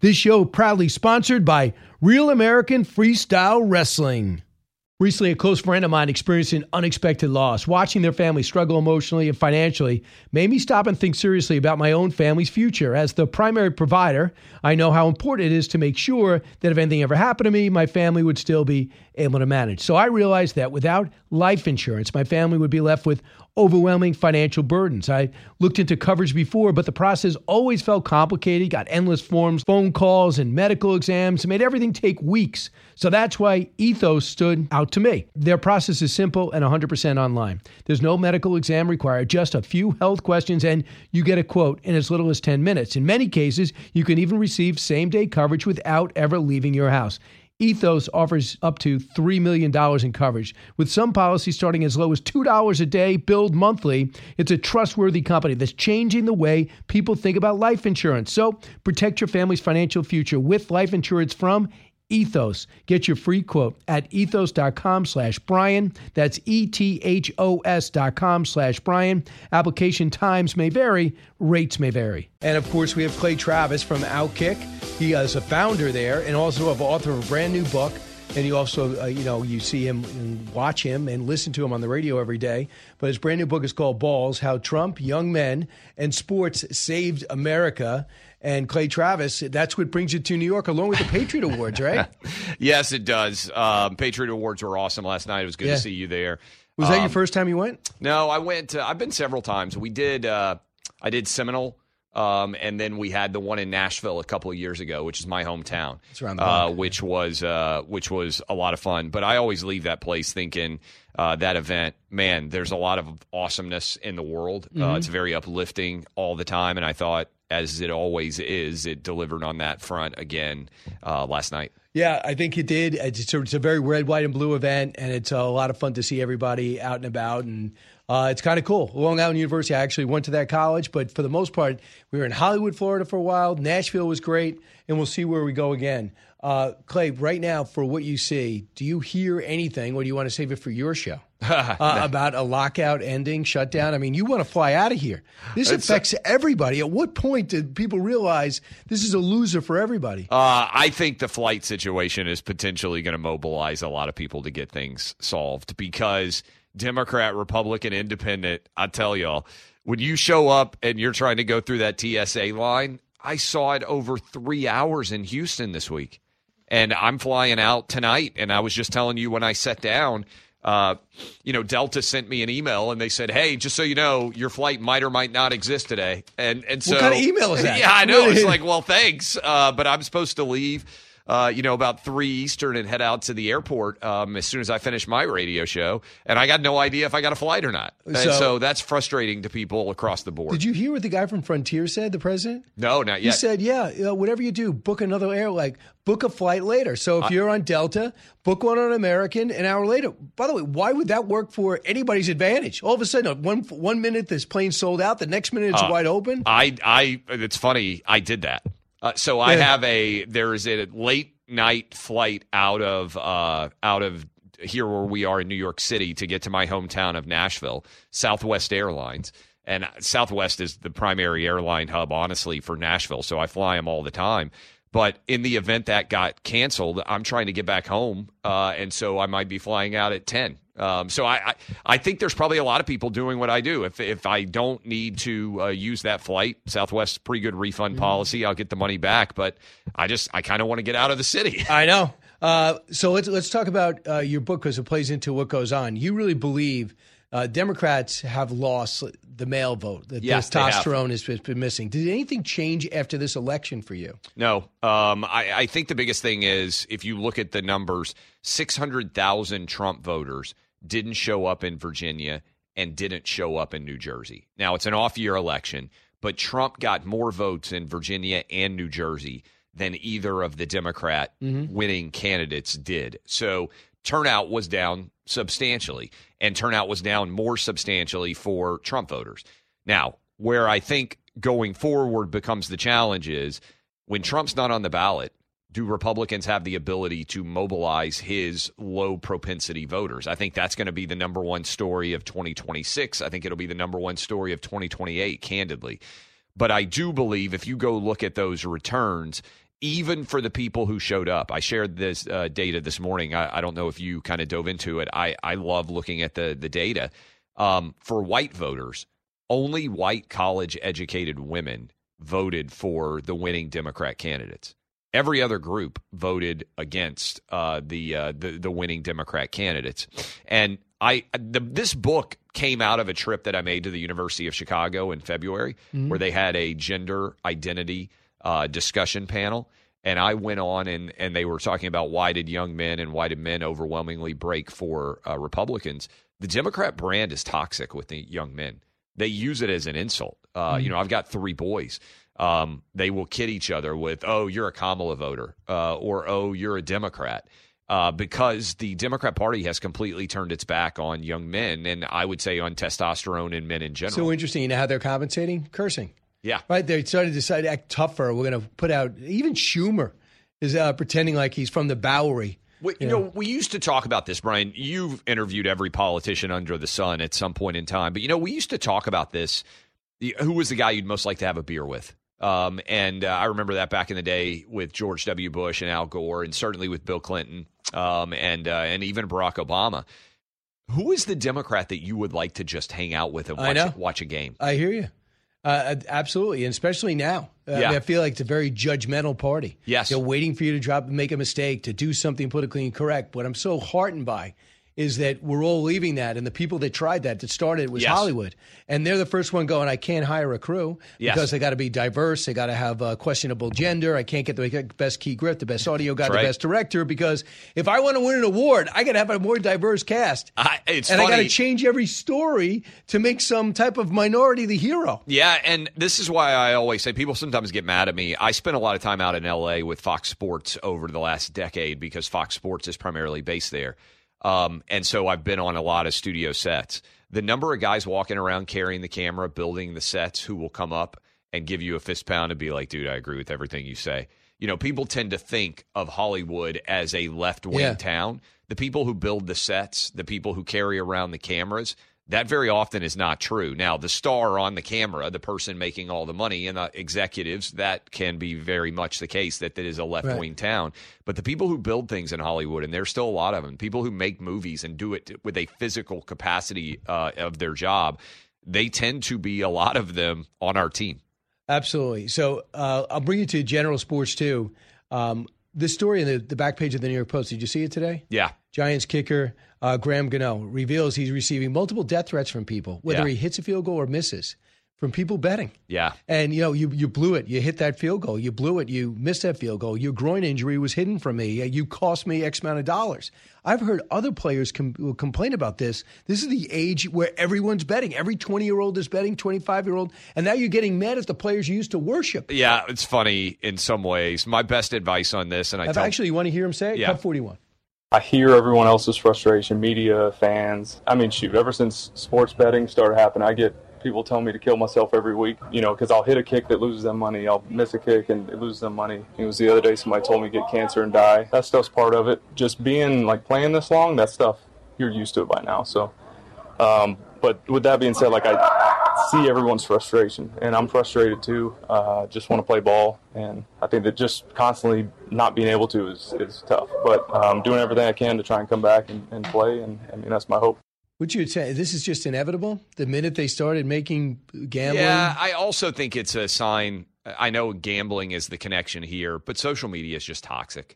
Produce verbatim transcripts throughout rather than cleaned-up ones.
This show proudly sponsored by Real American Freestyle Wrestling. Recently, a close friend of mine experienced an unexpected loss. Watching their family struggle emotionally and financially made me stop and think seriously about my own family's future. As the primary provider, I know how important it is to make sure that if anything ever happened to me, my family would still be able to manage. So I realized that without life insurance, my family would be left with overwhelming financial burdens. I looked into coverage before, but the process always felt complicated, got endless forms, phone calls, and medical exams. It made everything take weeks. So that's why Ethos stood out to me. Their process is simple and one hundred percent online. There's no medical exam required, just a few health questions, and you get a quote in as little as ten minutes. In many cases, you can even receive same-day coverage without ever leaving your house. Ethos offers up to three million dollars in coverage, with some policies starting as low as two dollars a day, billed monthly. It's a trustworthy company that's changing the way people think about life insurance. So protect your family's financial future with life insurance from Ethos. Get your free quote at ethos.com slash Brian. That's E-T-H-O-S dot com slash Brian. Application times may vary. Rates may vary. And of course, we have Clay Travis from Outkick. He is a founder there and also an author of a brand new book. And you also, uh, you know, you see him and watch him and listen to him on the radio every day. But his brand new book is called Balls, How Trump, Young Men, and Sports Saved America. And Clay Travis, that's what brings you to New York, along with the Patriot Awards, right? Yes, it does. Um, Patriot Awards were awesome last night. It was good yeah. to see you there. Was that um, your first time you went? No, I went. Uh, I've been several times. We did. Uh, I did Seminole. Um, and then we had the one in Nashville a couple of years ago, which is my hometown, it's around the block. uh, which was uh, which was a lot of fun. But I always leave that place thinking uh, that event, man, there's a lot of awesomeness in the world. Mm-hmm. Uh, it's very uplifting all the time, and I thought, as it always is, it delivered on that front again uh, last night. Yeah, I think it did. It's a, it's a very red, white, and blue event, and it's a lot of fun to see everybody out and about, and uh, it's kind of cool. Long Island University, I actually went to that college, but for the most part, we were in Hollywood, Florida for a while. Nashville was great, and we'll see where we go again. Uh, Clay, right now, for what you see, do you hear anything, or do you want to save it for your show? uh, about a lockout ending, shutdown? I mean, you want to fly out of here. This it's affects a, everybody. At what point did people realize this is a loser for everybody? Uh, I think the flight situation is potentially going to mobilize a lot of people to get things solved because Democrat, Republican, Independent, I tell y'all, when you show up and you're trying to go through that T S A line, I saw it over three hours in Houston this week. And I'm flying out tonight, and I was just telling you when I sat down, Uh, you know, Delta sent me an email and they said, "Hey, just so you know, your flight might or might not exist today." And and so, what kind of email is that? Yeah, I know. It's like, well, thanks, uh, but I'm supposed to leave, uh, you know, about three Eastern and head out to the airport um, as soon as I finish my radio show, and I got no idea if I got a flight or not. And so, so that's frustrating to people across the board. Did you hear what the guy from Frontier said? The president? No, not He yet. said, "Yeah, you know, whatever you do, book another air, like book a flight later. So if I, you're on Delta, book one on American an hour later." By the way, why would that work for anybody's advantage? All of a sudden, one one minute this plane sold out, the next minute it's uh, wide open. I, I, it's funny. I did that. Uh, so I yeah. have a there is a late night flight out of uh, out of here where we are in New York City to get to my hometown of Nashville, Southwest Airlines. And Southwest is the primary airline hub, honestly, for Nashville. So I fly them all the time. But in the event that got canceled, I'm trying to get back home, uh, and so I might be flying out at ten. Um, so I, I, I think there's probably a lot of people doing what I do. If if I don't need to uh, use that flight, Southwest's pretty good refund mm-hmm. policy. I'll get the money back, but I just I kind of want to get out of the city. I know. Uh, so let's let's talk about uh, your book because it plays into what goes on. You really believe uh, Democrats have lost the male vote. The yes, testosterone has been missing. Did anything change after this election for you? No. Um, I, I think the biggest thing is if you look at the numbers, six hundred thousand Trump voters didn't show up in Virginia and didn't show up in New Jersey. Now, it's an off-year election, but Trump got more votes in Virginia and New Jersey than either of the Democrat mm-hmm. winning candidates did. So turnout was down substantially, and turnout was down more substantially for Trump voters. Now, where I think going forward becomes the challenge is when Trump's not on the ballot, do Republicans have the ability to mobilize his low propensity voters? I think that's going to be the number one story of twenty twenty-six. I think it'll be the number one story of twenty twenty-eight, candidly. But I do believe if you go look at those returns, even for the people who showed up. I shared this uh, data this morning. I, I don't know if you kind of dove into it. I, I love looking at the, the data. Um, for white voters, only white college-educated women voted for the winning Democrat candidates. Every other group voted against uh, the, uh, the the winning Democrat candidates. And I the, this book came out of a trip that I made to the University of Chicago in February, mm-hmm. where they had a gender identity uh, discussion panel. And I went on and, and they were talking about why did young men and why did men overwhelmingly break for uh, Republicans. The Democrat brand is toxic with the young men. They use it as an insult. Uh, mm-hmm. You know, I've got three boys. Um, they will kid each other with, oh, you're a Kamala voter, uh, or, oh, you're a Democrat, uh, because the Democrat Party has completely turned its back on young men, and I would say on testosterone in men in general. So interesting. You know how they're compensating? Cursing. Yeah. Right? They started to decide to act tougher. We're going to put out, even Schumer is uh, pretending like he's from the Bowery. We, you know, we used to talk about this, Brian. You've interviewed every politician under the sun at some point in time. But, you know, we used to talk about this. Who was the guy you'd most like to have a beer with? Um, and uh, I remember that back in the day with George W. Bush and Al Gore, and certainly with Bill Clinton, um, and uh, and even Barack Obama. Who is the Democrat that you would like to just hang out with and watch, watch a game? I hear you. Uh, absolutely, and especially now. Uh, yeah. I mean, I feel like it's a very judgmental party. Yes. They're waiting for you to drop and make a mistake, to do something politically incorrect. What I'm so heartened by is that we're all leaving that, and the people that tried that, that started it was yes. Hollywood. And they're the first one going, I can't hire a crew yes. because they got to be diverse. They got to have a questionable gender. I can't get the best key grip, the best audio guy, the right. best director, because if I want to win an award, I got to have a more diverse cast. I, it's and funny. I got to change every story to make some type of minority the hero. Yeah, and this is why I always say people sometimes get mad at me. I spent a lot of time out in L A with Fox Sports over the last decade because Fox Sports is primarily based there. Um, and so I've been on a lot of studio sets. The number of guys walking around carrying the camera, building the sets, who will come up and give you a fist pound and be like, dude, I agree with everything you say. You know, people tend to think of Hollywood as a left-wing yeah. town. The people who build the sets, the people who carry around the cameras, that very often is not true. Now, the star on the camera, the person making all the money, and the executives, that can be very much the case that that is a left-wing right. town. But the people who build things in Hollywood, and there's still a lot of them, people who make movies and do it with a physical capacity uh, of their job, they tend to be, a lot of them, on our team. Absolutely. So uh, I'll bring you to general sports, too. Um, this story in the, the back page of the New York Post, did you see it today? Yeah. Giants kicker uh, Graham Gano reveals he's receiving multiple death threats from people, whether yeah. he hits a field goal or misses, from people betting. Yeah. And, you know, you you blew it. You hit that field goal. You blew it. You missed that field goal. Your groin injury was hidden from me. You cost me X amount of dollars. I've heard other players com- complain about this. This is the age where everyone's betting. Every twenty-year-old is betting, twenty-five-year-old. And now you're getting mad at the players you used to worship. Yeah, it's funny in some ways. My best advice on this, and I I've tell, actually, you want to hear him say it? Yeah. Cup forty-one. I hear everyone else's frustration, media, fans. I mean, shoot, ever since sports betting started happening, I get people telling me to kill myself every week, you know, because I'll hit a kick that loses them money. I'll miss a kick and it loses them money. It was the other day somebody told me to get cancer and die. That stuff's part of it. Just being, like, playing this long, that stuff, you're used to it by now. So, um, but with that being said, like, I see everyone's frustration, and I'm frustrated too. Uh, just want to play ball, and I think that just constantly not being able to is, is tough. But I'm um, doing everything I can to try and come back and, and play, and I mean, that's my hope. Would you say this is just inevitable? The minute they started making gambling? Yeah, I also think it's a sign. I know gambling is the connection here, but social media is just toxic.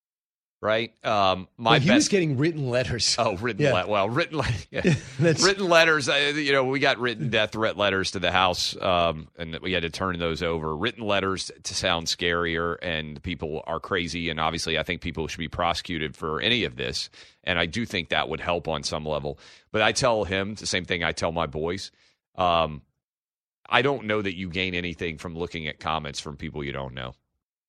Right? Um, my well, he best, was getting written letters. Oh, written yeah. le- Well, written yeah. written letters. Uh, you know, we got written death threat letters to the house, um, and we had to turn those over. Written letters to sound scarier, and people are crazy. And obviously, I think people should be prosecuted for any of this. And I do think that would help on some level. But I tell him the same thing I tell my boys. Um, I don't know that you gain anything from looking at comments from people you don't know.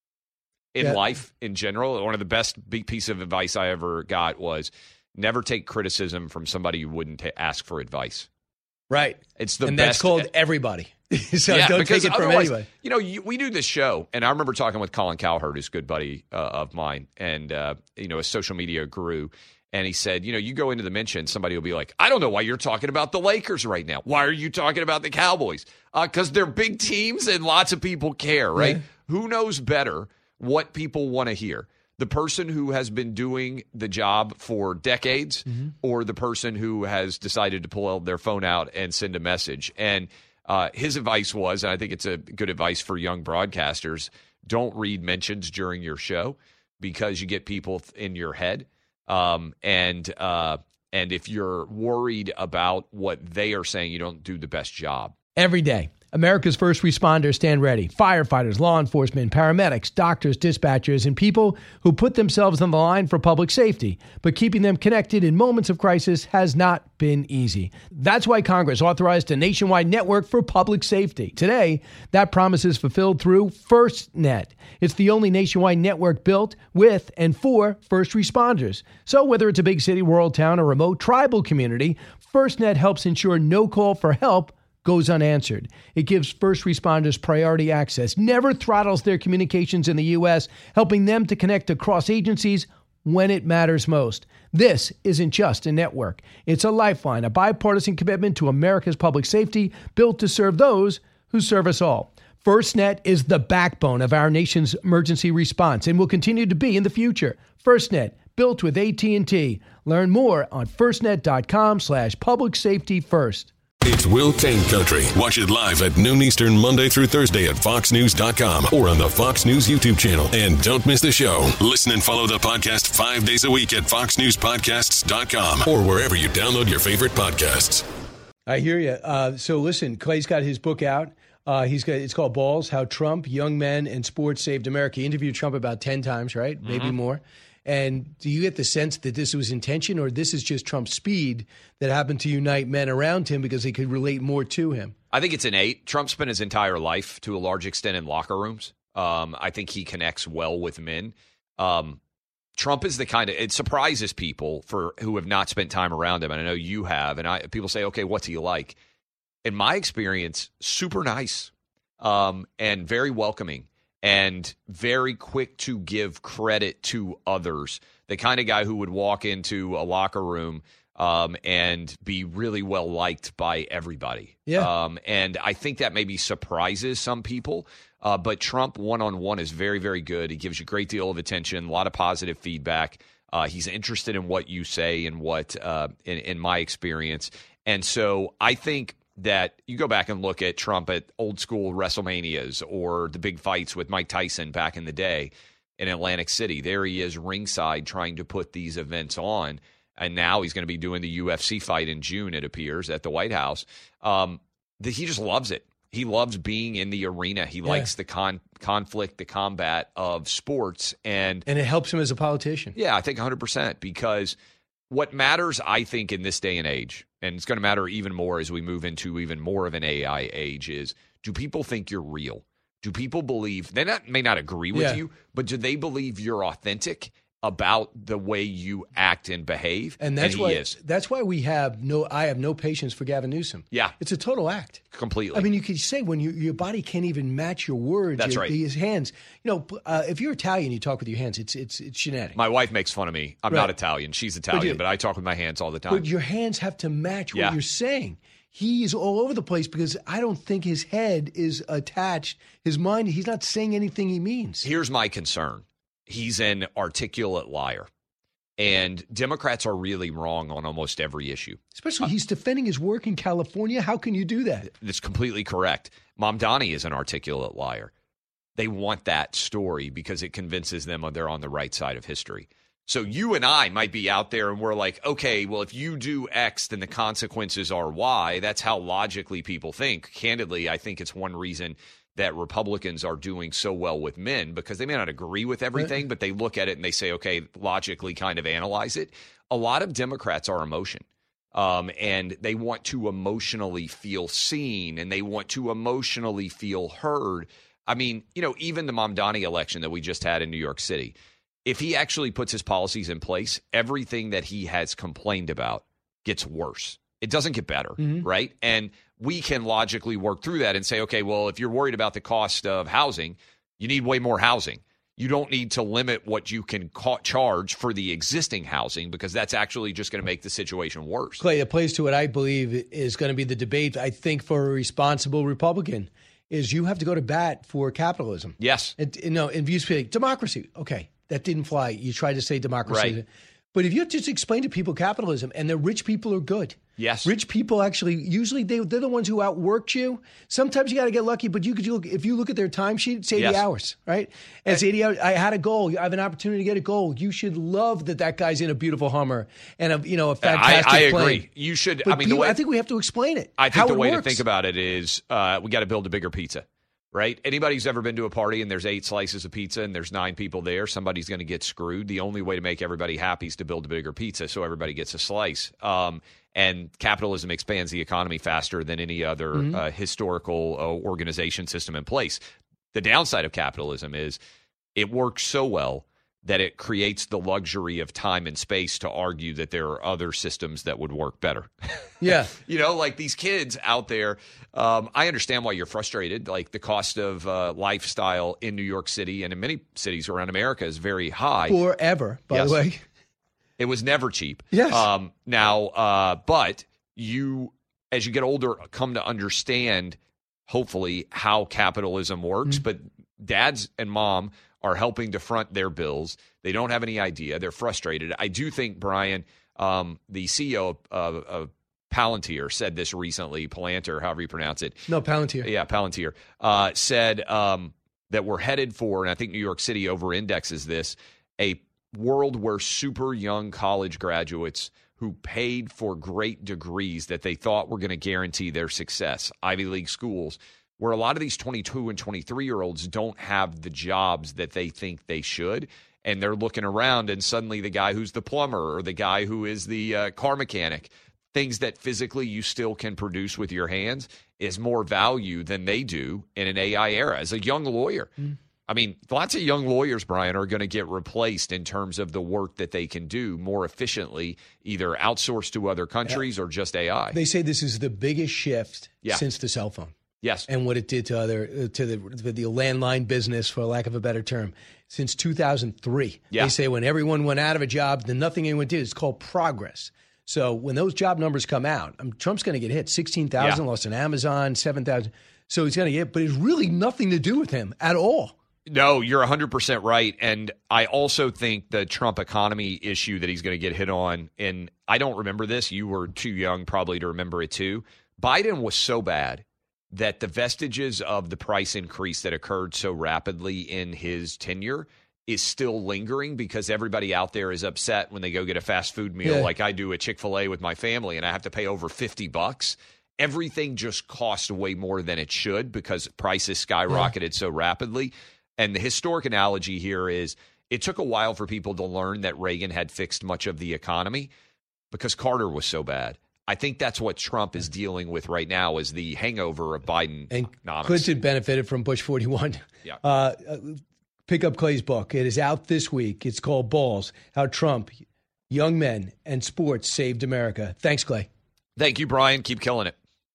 In yeah. life, in general, one of the best big piece of advice I ever got was never take criticism from somebody you wouldn't ta- ask for advice. Right. It's the and best. that's called everybody. So yeah, don't take it from anybody. You know, you, we do this show, and I remember talking with Colin Cowherd, who's a good buddy uh, of mine, and, uh, you know, as social media grew, and he said, you know, you go into the mention, somebody will be like, I don't know why you're talking about the Lakers right now. Why are you talking about the Cowboys? Because uh, they're big teams and lots of people care, right? Yeah. Who knows better what people want to hear. The person who has been doing the job for decades mm-hmm. or the person who has decided to pull their phone out and send a message. And uh, his advice was, and I think it's a good advice for young broadcasters, don't read mentions during your show because you get people in your head. Um, and uh, and if you're worried about what they are saying, you don't do the best job. Every day, America's first responders stand ready. Firefighters, law enforcement, paramedics, doctors, dispatchers, and people who put themselves on the line for public safety. But keeping them connected in moments of crisis has not been easy. That's why Congress authorized a nationwide network for public safety. Today, that promise is fulfilled through FirstNet. It's the only nationwide network built with and for first responders. So whether it's a big city, rural town, or remote tribal community, FirstNet helps ensure no call for help goes unanswered. It gives first responders priority access, never throttles their communications in the U S, helping them to connect across agencies when it matters most. This isn't just a network. It's a lifeline, a bipartisan commitment to America's public safety, built to serve those who serve us all. FirstNet is the backbone of our nation's emergency response and will continue to be in the future. FirstNet, built with A T and T. Learn more on firstnet.com slash public safety first. It's Will Cain Country. Watch it live at noon Eastern, Monday through Thursday at fox news dot com or on the Fox News YouTube channel. And don't miss the show. Listen and follow the podcast five days a week at fox news podcasts dot com or wherever you download your favorite podcasts. I hear you. Uh, so listen, Clay's got his book out. Uh, he's got it's called Balls: How Trump, Young Men, and Sports Saved America. He interviewed Trump about ten times, right? Mm-hmm. Maybe more. And do you get the sense that this was intention, or this is just Trump's speed that happened to unite men around him because they could relate more to him? I think it's innate. Trump spent his entire life, to a large extent, in locker rooms. Um, I think he connects well with men. Um, Trump is the kind of – it surprises people for who have not spent time around him, and I know you have. And I, people say, okay, what's he like? In my experience, super nice um, and very welcoming. And very quick to give credit to others. The kind of guy who would walk into a locker room um, and be really well liked by everybody. Yeah. Um, and I think that maybe surprises some people. Uh, but Trump one-on-one is very, very good. He gives you a great deal of attention, a lot of positive feedback. Uh, he's interested in what you say and what, uh, in, in my experience. And so I think that you go back and look at Trump at old school WrestleManias or the big fights with Mike Tyson back in the day in Atlantic City. There he is ringside trying to put these events on. And now he's going to be doing the U F C fight in June, it appears, at the White House. Um, the, he just loves it. He loves being in the arena. He yeah. likes the con- conflict, the combat of sports. And, and it helps him as a politician. Yeah, I think one hundred percent, because what matters, I think, in this day and age, and it's going to matter even more as we move into even more of an A I age, is do people think you're real? Do people believe, they not, may not agree with yeah. you, but do they believe you're authentic about the way you act and behave? And that's and why he is. That's why we have no. I have no patience for Gavin Newsom. Yeah, it's a total act. Completely. I mean, you could say when you, your body can't even match your words. That's your, right. His hands. You know, uh, if you're Italian, you talk with your hands. It's it's it's genetic. My wife makes fun of me. I'm right. not Italian. She's Italian, but, you, but I talk with my hands all the time. But your hands have to match what yeah. you're saying. He's all over the place because I don't think his head is attached. His mind. He's not saying anything he means. Here's my concern. He's an articulate liar. And Democrats are really wrong on almost every issue. Especially uh, he's defending his work in California. How can you do that? That's completely correct. Mamdani is an articulate liar. They want that story because it convinces them they're on the right side of history. So you and I might be out there and we're like, okay, well, if you do X, then the consequences are Y. That's how logically people think. Candidly, I think it's one reason that Republicans are doing so well with men, because they may not agree with everything, but they look at it and they say, okay, logically kind of analyze it. A lot of Democrats are emotion, um, and they want to emotionally feel seen, and they want to emotionally feel heard. I mean, you know, even the Mamdani election that we just had in New York City, if he actually puts his policies in place, everything that he has complained about gets worse. It doesn't get better, mm-hmm. right? And we can logically work through that and say, okay, well, if you're worried about the cost of housing, you need way more housing. You don't need to limit what you can ca- charge for the existing housing, because that's actually just going to make the situation worse. Clay, it plays to what I believe is going to be the debate, I think, for a responsible Republican. is you have to go to bat for capitalism. Yes. And, you know, and you say democracy. Okay, that didn't fly. You tried to say democracy. Right. But if you just explain to people capitalism and the rich people are good. Yes. Rich people actually, usually they, they're the ones who outworked you. Sometimes you got to get lucky, but you could look, if you look at their timesheet, it's eighty Yes. hours, right? And it's eighty hours. I had a goal. I have an opportunity to get a goal. You should love that that guy's in a beautiful Hummer and a, you know, a fantastic I, I plane. agree. You should, But I mean, people, the way, I think we have to explain it. I think how the it way works. to think about it is uh, we got to build a bigger pizza, right? Anybody who's ever been to a party and there's eight slices of pizza and there's nine people there, somebody's going to get screwed. The only way to make everybody happy is to build a bigger pizza so everybody gets a slice. Um, and capitalism expands the economy faster than any other Mm-hmm. uh, historical uh, organization system in place. The downside of capitalism is it works so well that it creates the luxury of time and space to argue that there are other systems that would work better. Yeah. You know, like these kids out there, um, I understand why you're frustrated. Like the cost of uh, lifestyle in New York City and in many cities around America is very high. Forever, by Yes. the way. It was never cheap. Yes. Um, now, uh, but you, as you get older, come to understand, hopefully, how capitalism works. Mm-hmm. But dads and mom are helping to front their bills. They don't have any idea. They're frustrated. I do think, Brian, um, the C E O of, of, of Palantir said this recently, Palantir, however you pronounce it. No, Palantir. Yeah, Palantir, uh, said um, that we're headed for, and I think New York City over-indexes this, a world where super young college graduates who paid for great degrees that they thought were going to guarantee their success, Ivy League schools, where a lot of these twenty-two and twenty-three-year-olds don't have the jobs that they think they should, and they're looking around, and suddenly the guy who's the plumber or the guy who is the uh, car mechanic, things that physically you still can produce with your hands, is more value than they do in an A I era. As a young lawyer, mm. I mean, lots of young lawyers, Brian, are going to get replaced in terms of the work that they can do more efficiently, either outsourced to other countries yeah. or just A I. They say this is the biggest shift yeah. since the cell phone. Yes. And what it did to other to the to the landline business, for lack of a better term, since two thousand three. Yeah. They say when everyone went out of a job, then nothing anyone did. It's called progress. So when those job numbers come out, I mean, Trump's going to get hit. sixteen thousand, yeah. lost an Amazon, seven thousand. So he's going to get, but it's really nothing to do with him at all. No, you're one hundred percent right. And I also think the Trump economy issue that he's going to get hit on, and I don't remember this. You were too young probably to remember it too. Biden was so bad that the vestiges of the price increase that occurred so rapidly in his tenure is still lingering because everybody out there is upset when they go get a fast food meal yeah. like I do at Chick-fil-A with my family and I have to pay over fifty bucks. Everything just costs way more than it should because prices skyrocketed yeah. so rapidly. And the historic analogy here is it took a while for people to learn that Reagan had fixed much of the economy because Carter was so bad. I think that's what Trump is dealing with right now is the hangover of Biden. And economics. Clinton benefited from Bush forty-one. Yeah. Uh, pick up Clay's book. It is out this week. It's called Balls, How Trump, Young Men, and Sports Saved America. Thanks, Clay. Thank you, Brian. Keep killing it.